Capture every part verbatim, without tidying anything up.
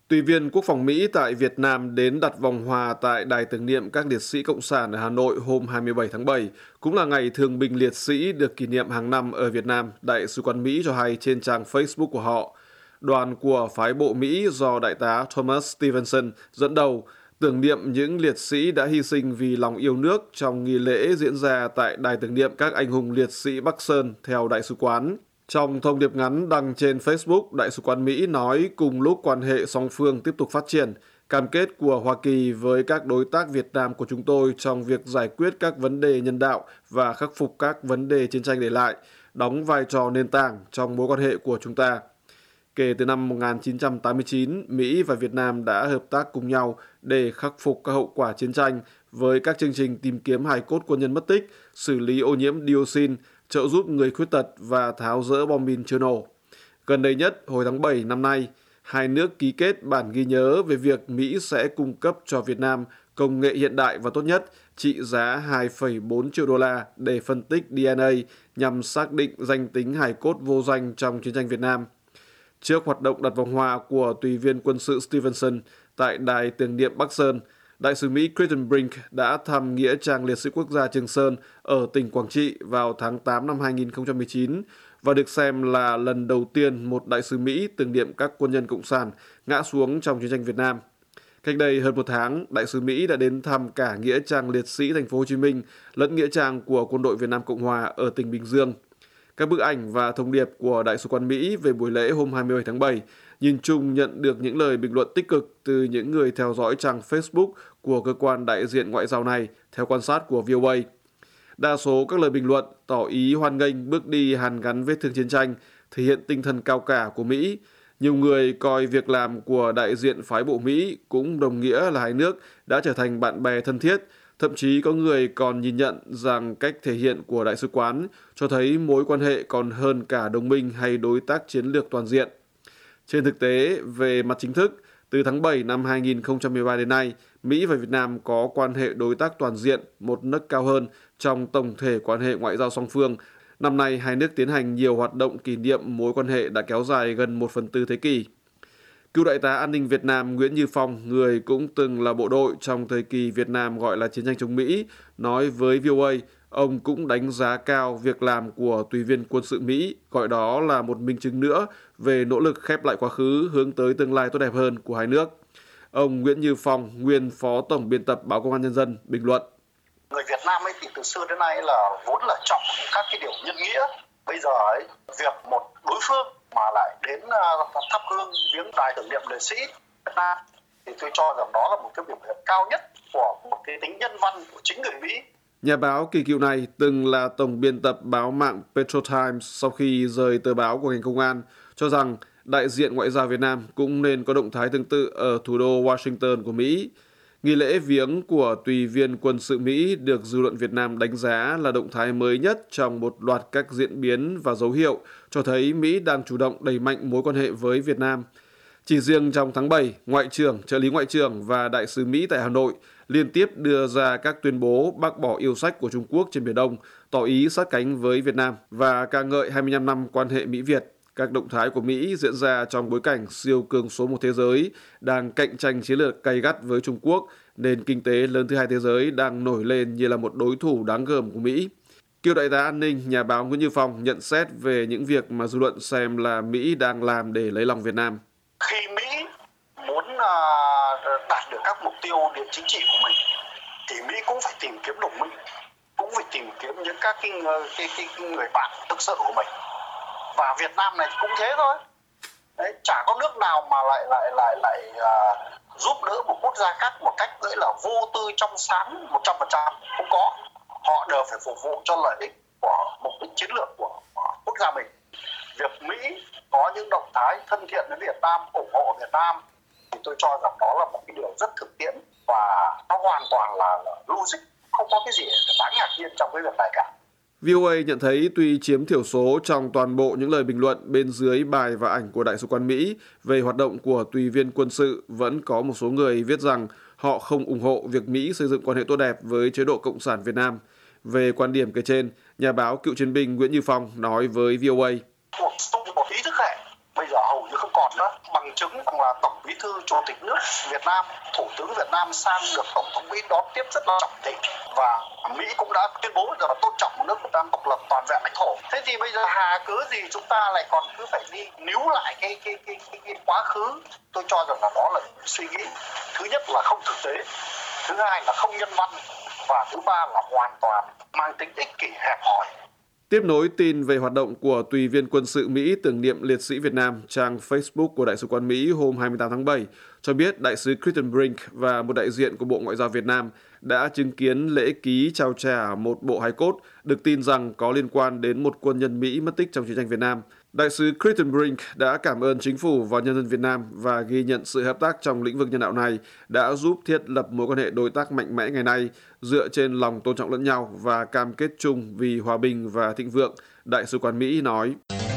Tùy viên Quốc phòng Mỹ tại Việt Nam đến đặt vòng hoa tại Đài tưởng niệm các liệt sĩ Cộng sản ở Hà Nội hôm hai mươi bảy tháng bảy, cũng là ngày thương binh liệt sĩ được kỷ niệm hàng năm ở Việt Nam, Đại sứ quán Mỹ cho hay trên trang Facebook của họ. Đoàn của phái bộ Mỹ do Đại tá Thomas Stevenson dẫn đầu tưởng niệm những liệt sĩ đã hy sinh vì lòng yêu nước trong nghi lễ diễn ra tại Đài tưởng niệm các anh hùng liệt sĩ Bắc Sơn theo Đại sứ quán. Trong thông điệp ngắn đăng trên Facebook, Đại sứ quán Mỹ nói cùng lúc quan hệ song phương tiếp tục phát triển, cam kết của Hoa Kỳ với các đối tác Việt Nam của chúng tôi trong việc giải quyết các vấn đề nhân đạo và khắc phục các vấn đề chiến tranh để lại, đóng vai trò nền tảng trong mối quan hệ của chúng ta. Kể từ năm một nghìn chín trăm tám mươi chín, Mỹ và Việt Nam đã hợp tác cùng nhau để khắc phục các hậu quả chiến tranh với các chương trình tìm kiếm hài cốt quân nhân mất tích, xử lý ô nhiễm dioxin, trợ giúp người khuyết tật và tháo dỡ bom mìn chưa nổ. Gần đây nhất, hồi tháng bảy năm nay, hai nước ký kết bản ghi nhớ về việc Mỹ sẽ cung cấp cho Việt Nam công nghệ hiện đại và tốt nhất trị giá hai phẩy bốn triệu đô la để phân tích đê en a nhằm xác định danh tính hài cốt vô danh trong chiến tranh Việt Nam. Trước hoạt động đặt vòng hoa của tùy viên quân sự Stevenson tại Đài tưởng niệm Bắc Sơn, Đại sứ Mỹ Creighton Brink đã thăm Nghĩa trang liệt sĩ quốc gia Trường Sơn ở tỉnh Quảng Trị vào tháng tám năm hai nghìn không trăm mười chín và được xem là lần đầu tiên một đại sứ Mỹ tưởng niệm các quân nhân Cộng sản ngã xuống trong chiến tranh Việt Nam. Cách đây hơn một tháng, đại sứ Mỹ đã đến thăm cả Nghĩa trang liệt sĩ thành phố Hồ Chí Minh lẫn Nghĩa trang của Quân đội Việt Nam Cộng Hòa ở tỉnh Bình Dương. Các bức ảnh và thông điệp của Đại sứ quán Mỹ về buổi lễ hôm hai mươi bảy tháng bảy nhìn chung nhận được những lời bình luận tích cực từ những người theo dõi trang Facebook của cơ quan đại diện ngoại giao này, theo quan sát của vê o a. Đa số các lời bình luận tỏ ý hoan nghênh bước đi hàn gắn vết thương chiến tranh, thể hiện tinh thần cao cả của Mỹ. Nhiều người coi việc làm của đại diện phái bộ Mỹ cũng đồng nghĩa là hai nước đã trở thành bạn bè thân thiết. Thậm chí có người còn nhìn nhận rằng cách thể hiện của đại sứ quán cho thấy mối quan hệ còn hơn cả đồng minh hay đối tác chiến lược toàn diện. Trên thực tế, về mặt chính thức, từ tháng bảy năm hai nghìn không trăm mười ba đến nay, Mỹ và Việt Nam có quan hệ đối tác toàn diện một nấc cao hơn trong tổng thể quan hệ ngoại giao song phương. Năm nay, hai nước tiến hành nhiều hoạt động kỷ niệm mối quan hệ đã kéo dài gần một phần tư thế kỷ. Cựu đại tá an ninh Việt Nam Nguyễn Như Phong, người cũng từng là bộ đội trong thời kỳ Việt Nam gọi là chiến tranh chống Mỹ, nói với vê o a, ông cũng đánh giá cao việc làm của tùy viên quân sự Mỹ, gọi đó là một minh chứng nữa về nỗ lực khép lại quá khứ hướng tới tương lai tốt đẹp hơn của hai nước. Ông Nguyễn Như Phong, nguyên Phó Tổng biên tập Báo Công an Nhân dân, bình luận. Người Việt Nam ấy thì từ xưa đến nay là vốn là trọng các cái điều nhân nghĩa. Bây giờ ấy, việc một đối phương mà lại đến uh, thắp hương viếng đài tưởng niệm liệt sĩ Việt Nam thì tôi cho rằng đó là một cái biểu hiện cao nhất của một cái tính nhân văn của chính người Mỹ. Nhà báo kỳ cựu này từng là tổng biên tập báo mạng Petro Times sau khi rời tờ báo của ngành công an, cho rằng đại diện ngoại giao Việt Nam cũng nên có động thái tương tự ở thủ đô Washington của Mỹ. Nghi lễ viếng của tùy viên quân sự Mỹ được dư luận Việt Nam đánh giá là động thái mới nhất trong một loạt các diễn biến và dấu hiệu cho thấy Mỹ đang chủ động đẩy mạnh mối quan hệ với Việt Nam. Chỉ riêng trong tháng bảy, Ngoại trưởng, trợ lý Ngoại trưởng và Đại sứ Mỹ tại Hà Nội liên tiếp đưa ra các tuyên bố bác bỏ yêu sách của Trung Quốc trên Biển Đông, tỏ ý sát cánh với Việt Nam và ca ngợi hai mươi lăm năm quan hệ Mỹ-Việt. Các động thái của Mỹ diễn ra trong bối cảnh siêu cường số một thế giới đang cạnh tranh chiến lược gay gắt với Trung Quốc, nền kinh tế lớn thứ hai thế giới đang nổi lên như là một đối thủ đáng gờm của Mỹ. Cựu đại tá an ninh, nhà báo Nguyễn Như Phong nhận xét về những việc mà dư luận xem là Mỹ đang làm để lấy lòng Việt Nam. Khi Mỹ muốn đạt được các mục tiêu địa chính trị của mình, thì Mỹ cũng phải tìm kiếm đồng minh, cũng phải tìm kiếm những các cái, cái, cái người bạn thực sự của mình. Và Việt Nam này cũng thế thôi. Đấy, chả có nước nào mà lại lại lại lại uh, giúp đỡ một quốc gia khác một cách gọi là vô tư trong sáng một trăm phần trăm, không có. Họ đều phải phục vụ cho lợi ích của mục đích chiến lược của, của quốc gia mình. Việc Mỹ có những động thái thân thiện với Việt Nam, ủng hộ Việt Nam thì tôi cho rằng đó là một cái điều rất thực tiễn và nó hoàn toàn là, là logic, không có cái gì đáng ngạc nhiên trong cái việc này cả. vê o a nhận thấy tuy chiếm thiểu số trong toàn bộ những lời bình luận bên dưới bài và ảnh của Đại sứ quán Mỹ về hoạt động của tùy viên quân sự, vẫn có một số người viết rằng họ không ủng hộ việc Mỹ xây dựng quan hệ tốt đẹp với chế độ Cộng sản Việt Nam. Về quan điểm kể trên, nhà báo cựu chiến binh Nguyễn Như Phong nói với vê o a. Một, một ý thức hệ bây giờ hầu như không còn nữa. Bằng bằng chứng rằng là Tổng Bí thư Chủ tịch nước Việt Nam, Thủ tướng Việt Nam sang được Tổng thống Mỹ đón tiếp rất là trọng thị, và Mỹ cũng đã tuyên bố rằng là tôn trọng nước Việt Nam độc lập toàn vẹn lãnh thổ. Thế thì bây giờ hà cớ gì chúng ta lại còn cứ phải đi níu lại cái cái cái cái, cái quá khứ? Tôi cho rằng là đó là suy nghĩ thứ nhất là không thực tế, thứ hai là không nhân văn, và thứ ba là hoàn toàn mang tính ích kỷ hẹp hòi. Tiếp nối tin về hoạt động của tùy viên quân sự Mỹ tưởng niệm liệt sĩ Việt Nam, trang Facebook của Đại sứ quán Mỹ hôm hai mươi tám tháng bảy cho biết Đại sứ Kristen Brink và một đại diện của Bộ Ngoại giao Việt Nam đã chứng kiến lễ ký trao trả một bộ hài cốt được tin rằng có liên quan đến một quân nhân Mỹ mất tích trong chiến tranh Việt Nam. Đại sứ Kristen Brink đã cảm ơn chính phủ và nhân dân Việt Nam và ghi nhận sự hợp tác trong lĩnh vực nhân đạo này đã giúp thiết lập mối quan hệ đối tác mạnh mẽ ngày nay dựa trên lòng tôn trọng lẫn nhau và cam kết chung vì hòa bình và thịnh vượng, Đại sứ quán Mỹ nói.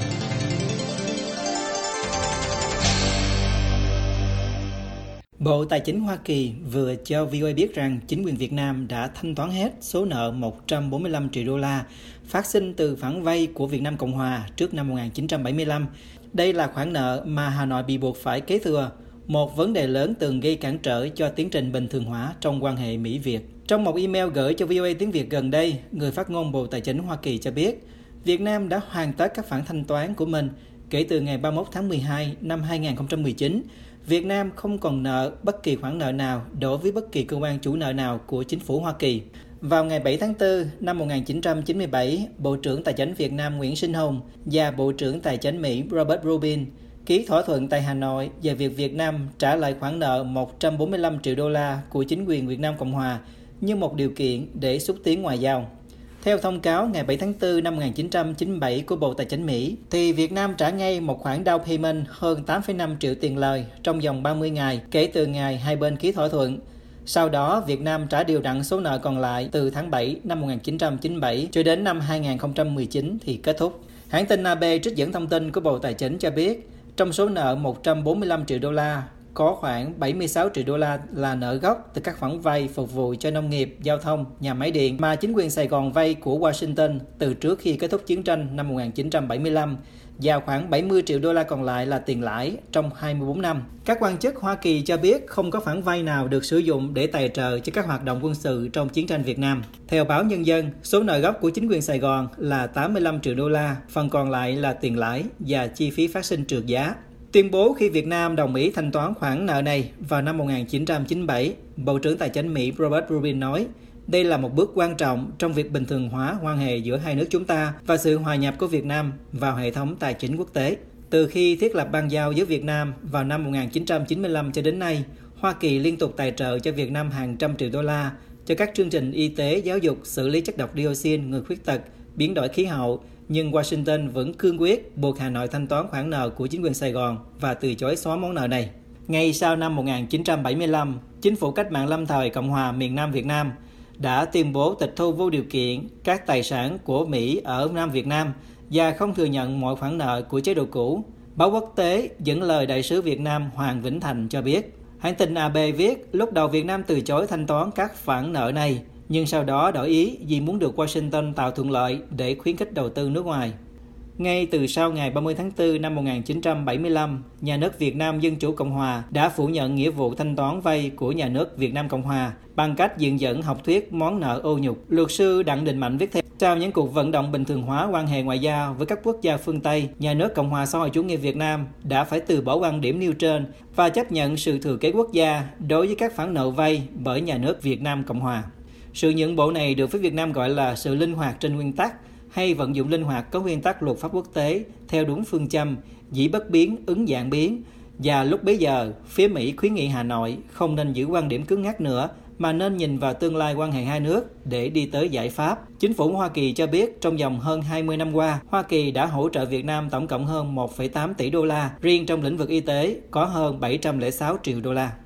Bộ Tài chính Hoa Kỳ vừa cho vê o a biết rằng chính quyền Việt Nam đã thanh toán hết số nợ một trăm bốn mươi lăm triệu đô la phát sinh từ khoản vay của Việt Nam Cộng Hòa trước năm một nghìn chín trăm bảy mươi lăm. Đây là khoản nợ mà Hà Nội bị buộc phải kế thừa, một vấn đề lớn từng gây cản trở cho tiến trình bình thường hóa trong quan hệ Mỹ-Việt. Trong một email gửi cho vê o a tiếng Việt gần đây, người phát ngôn Bộ Tài chính Hoa Kỳ cho biết Việt Nam đã hoàn tất các khoản thanh toán của mình kể từ ngày ba mươi mốt tháng mười hai năm hai nghìn không trăm mười chín. Việt Nam không còn nợ bất kỳ khoản nợ nào đối với bất kỳ cơ quan chủ nợ nào của chính phủ Hoa Kỳ. Vào ngày bảy tháng tư năm một nghìn chín trăm chín mươi bảy, Bộ trưởng Tài chính Việt Nam Nguyễn Sinh Hùng và Bộ trưởng Tài chính Mỹ Robert Rubin ký thỏa thuận tại Hà Nội về việc Việt Nam trả lại khoản nợ một trăm bốn mươi lăm triệu đô la của chính quyền Việt Nam Cộng Hòa như một điều kiện để xúc tiến ngoại giao. Theo thông cáo ngày bảy tháng tư năm một nghìn chín trăm chín mươi bảy của Bộ Tài chính Mỹ, thì Việt Nam trả ngay một khoản down payment hơn tám phẩy năm triệu tiền lời trong vòng ba mươi ngày kể từ ngày hai bên ký thỏa thuận. Sau đó, Việt Nam trả điều đặn số nợ còn lại từ tháng bảy năm một nghìn chín trăm chín mươi bảy cho đến năm hai nghìn không trăm mười chín thì kết thúc. Hãng tin a bê trích dẫn thông tin của Bộ Tài chính cho biết, trong số nợ một trăm bốn mươi lăm triệu đô la, có khoảng bảy mươi sáu triệu đô la là nợ gốc từ các khoản vay phục vụ cho nông nghiệp, giao thông, nhà máy điện mà chính quyền Sài Gòn vay của Washington từ trước khi kết thúc chiến tranh năm một nghìn chín trăm bảy mươi lăm, và khoảng bảy mươi triệu đô la còn lại là tiền lãi trong hai mươi bốn năm. Các quan chức Hoa Kỳ cho biết không có khoản vay nào được sử dụng để tài trợ cho các hoạt động quân sự trong chiến tranh Việt Nam. Theo báo Nhân dân, số nợ gốc của chính quyền Sài Gòn là tám mươi lăm triệu đô la, phần còn lại là tiền lãi và chi phí phát sinh trượt giá. Tuyên bố khi Việt Nam đồng ý thanh toán khoản nợ này vào năm một nghìn chín trăm chín mươi bảy, Bộ trưởng Tài chính Mỹ Robert Rubin nói, đây là một bước quan trọng trong việc bình thường hóa quan hệ giữa hai nước chúng ta và sự hòa nhập của Việt Nam vào hệ thống tài chính quốc tế. Từ khi thiết lập bang giao với Việt Nam vào năm một nghìn chín trăm chín mươi lăm cho đến nay, Hoa Kỳ liên tục tài trợ cho Việt Nam hàng trăm triệu đô la cho các chương trình y tế, giáo dục, xử lý chất độc dioxin, người khuyết tật, biến đổi khí hậu, nhưng Washington vẫn cương quyết buộc Hà Nội thanh toán khoản nợ của chính quyền Sài Gòn và từ chối xóa món nợ này. Ngay sau năm một nghìn chín trăm bảy mươi lăm, Chính phủ Cách mạng lâm thời Cộng hòa miền Nam Việt Nam đã tuyên bố tịch thu vô điều kiện các tài sản của Mỹ ở Nam Việt Nam và không thừa nhận mọi khoản nợ của chế độ cũ. Báo quốc tế dẫn lời đại sứ Việt Nam Hoàng Vĩnh Thành cho biết, hãng tin a bê viết lúc đầu Việt Nam từ chối thanh toán các khoản nợ này, nhưng sau đó đổi ý vì muốn được Washington tạo thuận lợi để khuyến khích đầu tư nước ngoài. Ngay từ sau ngày ba mươi tháng tư năm một nghìn chín trăm bảy mươi lăm, nhà nước Việt Nam Dân Chủ Cộng Hòa đã phủ nhận nghĩa vụ thanh toán vay của nhà nước Việt Nam Cộng Hòa bằng cách viện dẫn học thuyết món nợ ô nhục. Luật sư Đặng Đình Mạnh viết thêm, sau những cuộc vận động bình thường hóa quan hệ ngoại giao với các quốc gia phương Tây, nhà nước Cộng hòa xã hội chủ nghĩa Việt Nam đã phải từ bỏ quan điểm nêu trên và chấp nhận sự thừa kế quốc gia đối với các khoản nợ vay bởi nhà nước Việt Nam Cộng Hòa. Sự nhượng bộ này được phía Việt Nam gọi là sự linh hoạt trên nguyên tắc, hay vận dụng linh hoạt có nguyên tắc luật pháp quốc tế theo đúng phương châm dĩ bất biến, ứng vạn biến. Và lúc bấy giờ, phía Mỹ khuyến nghị Hà Nội không nên giữ quan điểm cứng nhắc nữa, mà nên nhìn vào tương lai quan hệ hai nước để đi tới giải pháp. Chính phủ Hoa Kỳ cho biết trong vòng hơn hai mươi năm qua, Hoa Kỳ đã hỗ trợ Việt Nam tổng cộng hơn một phẩy tám tỷ đô la, riêng trong lĩnh vực y tế có hơn bảy trăm lẻ sáu triệu đô la.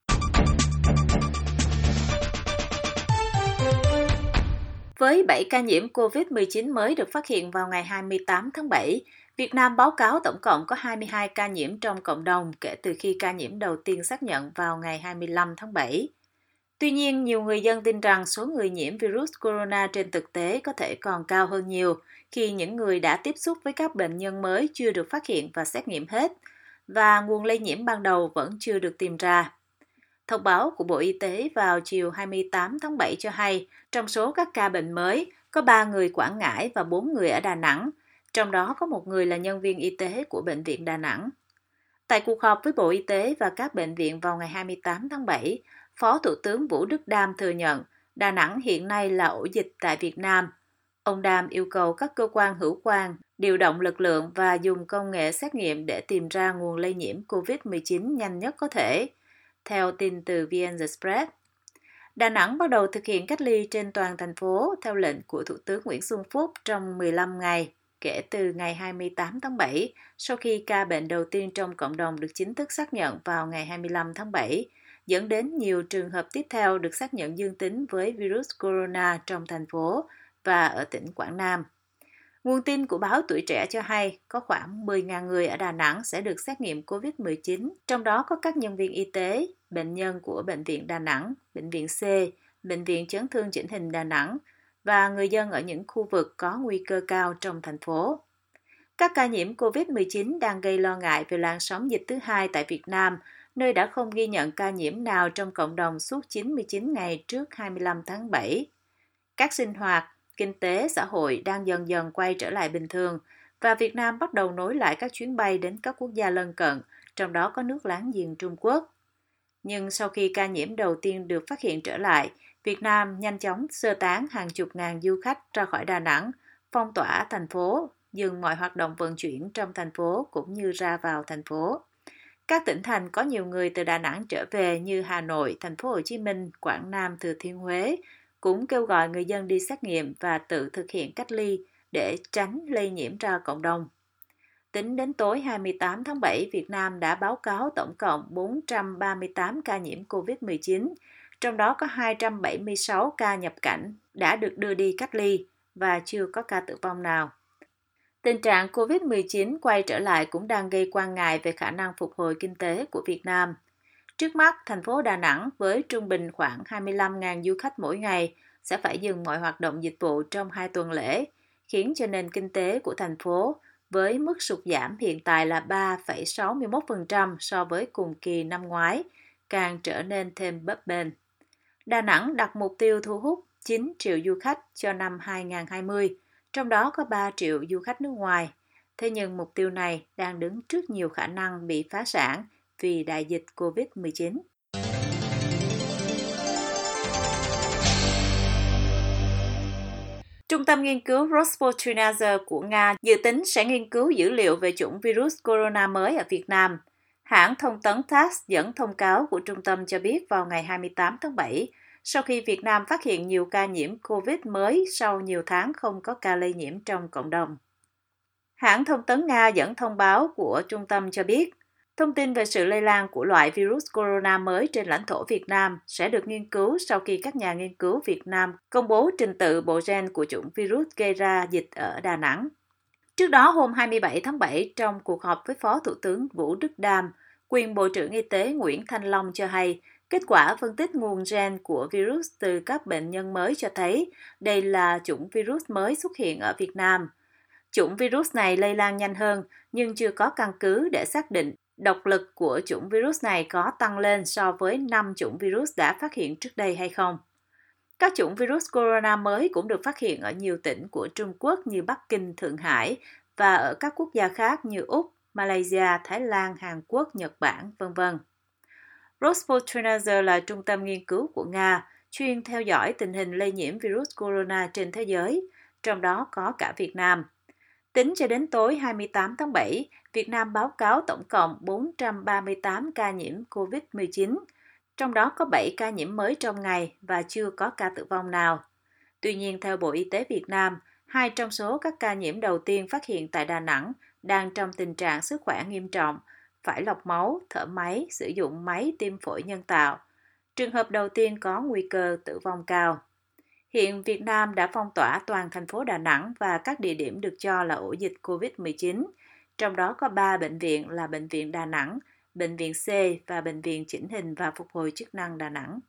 Với bảy ca nhiễm covid mười chín mới được phát hiện vào ngày hai mươi tám tháng bảy, Việt Nam báo cáo tổng cộng có hai mươi hai ca nhiễm trong cộng đồng kể từ khi ca nhiễm đầu tiên xác nhận vào ngày hai mươi lăm tháng bảy. Tuy nhiên, nhiều người dân tin rằng số người nhiễm virus corona trên thực tế có thể còn cao hơn nhiều khi những người đã tiếp xúc với các bệnh nhân mới chưa được phát hiện và xét nghiệm hết. và nguồn lây nhiễm ban đầu vẫn chưa được tìm ra. Thông báo của Bộ Y tế vào chiều hai mươi tám tháng bảy cho hay, trong số các ca bệnh mới, có ba người Quảng Ngãi và bốn người ở Đà Nẵng, trong đó có một người là nhân viên y tế của Bệnh viện Đà Nẵng. Tại cuộc họp với Bộ Y tế và các bệnh viện vào ngày hai mươi tám tháng bảy, Phó Thủ tướng Vũ Đức Đam thừa nhận Đà Nẵng hiện nay là ổ dịch tại Việt Nam. Ông Đam yêu cầu các cơ quan hữu quan điều động lực lượng và dùng công nghệ xét nghiệm để tìm ra nguồn lây nhiễm covid mười chín nhanh nhất có thể. Theo tin từ vê en Express, Đà Nẵng bắt đầu thực hiện cách ly trên toàn thành phố theo lệnh của Thủ tướng Nguyễn Xuân Phúc trong mười lăm ngày, kể từ ngày hai mươi tám tháng bảy, sau khi ca bệnh đầu tiên trong cộng đồng được chính thức xác nhận vào ngày hai mươi lăm tháng bảy, dẫn đến nhiều trường hợp tiếp theo được xác nhận dương tính với virus corona trong thành phố và ở tỉnh Quảng Nam. Nguồn tin của báo Tuổi Trẻ cho hay có khoảng mười nghìn người ở Đà Nẵng sẽ được xét nghiệm covid mười chín, trong đó có các nhân viên y tế, bệnh nhân của Bệnh viện Đà Nẵng, Bệnh viện C, Bệnh viện Chấn thương chỉnh hình Đà Nẵng và người dân ở những khu vực có nguy cơ cao trong thành phố. Các ca nhiễm covid mười chín đang gây lo ngại về làn sóng dịch thứ hai tại Việt Nam, nơi đã không ghi nhận ca nhiễm nào trong cộng đồng suốt chín mươi chín ngày trước hai mươi lăm tháng bảy. Các sinh hoạt, kinh tế, xã hội đang dần dần quay trở lại bình thường và Việt Nam bắt đầu nối lại các chuyến bay đến các quốc gia lân cận, trong đó có nước láng giềng Trung Quốc. Nhưng sau khi ca nhiễm đầu tiên được phát hiện trở lại, Việt Nam nhanh chóng sơ tán hàng chục ngàn du khách ra khỏi Đà Nẵng, phong tỏa thành phố, dừng mọi hoạt động vận chuyển trong thành phố cũng như ra vào thành phố. Các tỉnh thành có nhiều người từ Đà Nẵng trở về như Hà Nội, Thành phố Hồ Chí Minh, Quảng Nam, Thừa Thiên Huế cũng kêu gọi người dân đi xét nghiệm và tự thực hiện cách ly để tránh lây nhiễm ra cộng đồng. Tính đến tối hai mươi tám tháng bảy, Việt Nam đã báo cáo tổng cộng bốn trăm ba mươi tám ca nhiễm covid mười chín, trong đó có hai trăm bảy mươi sáu ca nhập cảnh đã được đưa đi cách ly và chưa có ca tử vong nào. Tình trạng covid mười chín quay trở lại cũng đang gây quan ngại về khả năng phục hồi kinh tế của Việt Nam. Trước mắt, thành phố Đà Nẵng với trung bình khoảng hai mươi lăm nghìn du khách mỗi ngày sẽ phải dừng mọi hoạt động dịch vụ trong hai tuần lễ, khiến cho nền kinh tế của thành phố với mức sụt giảm hiện tại là ba phẩy sáu mươi mốt phần trăm so với cùng kỳ năm ngoái, càng trở nên thêm bấp bênh. Đà Nẵng đặt mục tiêu thu hút chín triệu du khách cho năm hai không hai không, trong đó có ba triệu du khách nước ngoài. Thế nhưng mục tiêu này đang đứng trước nhiều khả năng bị phá sản vì đại dịch covid mười chín. Trung tâm nghiên cứu Rospochnazer của Nga dự tính sẽ nghiên cứu dữ liệu về chủng virus corona mới ở Việt Nam. Hãng thông tấn tát dẫn thông cáo của trung tâm cho biết vào ngày hai mươi tám tháng bảy, sau khi Việt Nam phát hiện nhiều ca nhiễm COVID mới sau nhiều tháng không có ca lây nhiễm trong cộng đồng. Hãng thông tấn Nga dẫn thông báo của trung tâm cho biết, thông tin về sự lây lan của loại virus corona mới trên lãnh thổ Việt Nam sẽ được nghiên cứu sau khi các nhà nghiên cứu Việt Nam công bố trình tự bộ gen của chủng virus gây ra dịch ở Đà Nẵng. Trước đó, hôm hai mươi bảy tháng bảy, trong cuộc họp với Phó Thủ tướng Vũ Đức Đam, quyền Bộ trưởng Y tế Nguyễn Thanh Long cho hay, kết quả phân tích nguồn gen của virus từ các bệnh nhân mới cho thấy đây là chủng virus mới xuất hiện ở Việt Nam. Chủng virus này lây lan nhanh hơn, nhưng chưa có căn cứ để xác định độc lực của chủng virus này có tăng lên so với năm chủng virus đã phát hiện trước đây hay không. Các chủng virus corona mới cũng được phát hiện ở nhiều tỉnh của Trung Quốc như Bắc Kinh, Thượng Hải và ở các quốc gia khác như Úc, Malaysia, Thái Lan, Hàn Quốc, Nhật Bản, vân vân. Rospochnazer là trung tâm nghiên cứu của Nga, chuyên theo dõi tình hình lây nhiễm virus corona trên thế giới, trong đó có cả Việt Nam. Tính cho đến tối hai mươi tám tháng bảy, Việt Nam báo cáo tổng cộng bốn trăm ba mươi tám ca nhiễm covid mười chín, trong đó có bảy ca nhiễm mới trong ngày và chưa có ca tử vong nào. Tuy nhiên, theo Bộ Y tế Việt Nam, hai trong số các ca nhiễm đầu tiên phát hiện tại Đà Nẵng đang trong tình trạng sức khỏe nghiêm trọng, phải lọc máu, thở máy, sử dụng máy tim phổi nhân tạo. Trường hợp đầu tiên có nguy cơ tử vong cao. Hiện Việt Nam đã phong tỏa toàn thành phố Đà Nẵng và các địa điểm được cho là ổ dịch covid mười chín, trong đó có ba bệnh viện là Bệnh viện Đà Nẵng, Bệnh viện C và Bệnh viện Chỉnh hình và Phục hồi chức năng Đà Nẵng.